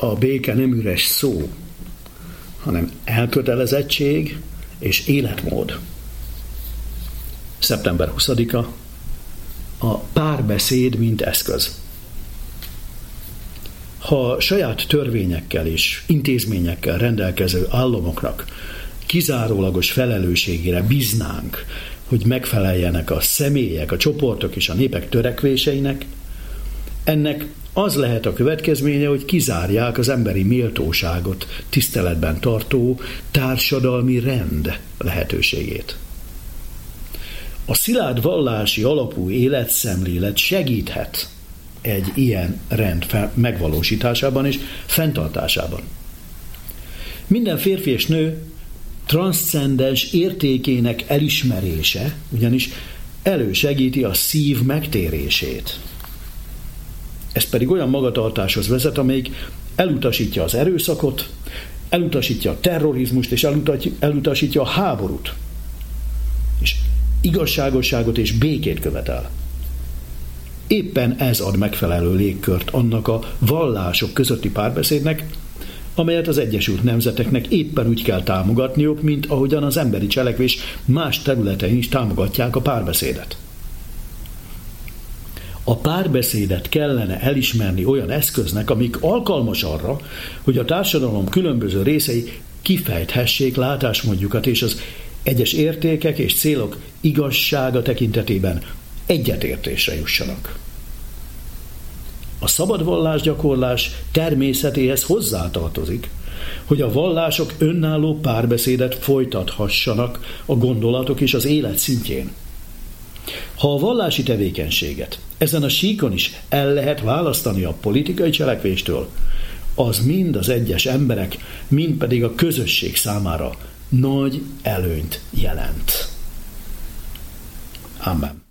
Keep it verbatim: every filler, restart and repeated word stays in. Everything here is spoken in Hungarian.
a béke nem üres szó, hanem elkötelezettség és életmód. szeptember huszadika, a párbeszéd mint eszköz. Ha saját törvényekkel és intézményekkel rendelkező államoknak kizárólagos felelősségére bíznánk, hogy megfeleljenek a személyek, a csoportok és a népek törekvéseinek, ennek az lehet a következménye, hogy kizárják az emberi méltóságot tiszteletben tartó társadalmi rend lehetőségét. A szilárd vallási alapú életszemlélet segíthet egy ilyen rend megvalósításában és fenntartásában. Minden férfi és nő transzcendens értékének elismerése ugyanis elősegíti a szív megtérését. Ez pedig olyan magatartáshoz vezet, amelyik elutasítja az erőszakot, elutasítja a terrorizmust és elutasítja a háborút. És igazságosságot és békét követel. Éppen ez ad megfelelő légkört annak a vallások közötti párbeszédnek, amelyet az Egyesült Nemzeteknek éppen úgy kell támogatniuk, mint ahogyan az emberi cselekvés más területein is támogatják a párbeszédet. A párbeszédet kellene elismerni olyan eszköznek, amik alkalmas arra, hogy a társadalom különböző részei kifejthessék látásmódjukat és az egyes értékek és célok igazsága tekintetében egyetértésre jussanak. A szabad vallásgyakorlás természetéhez hozzátartozik, hogy a vallások önálló párbeszédet folytathassanak a gondolatok és az élet szintjén. Ha a vallási tevékenységet ezen a síkon is el lehet választani a politikai cselekvéstől, az mind az egyes emberek, mind pedig a közösség számára nagy előnyt jelent. Amen.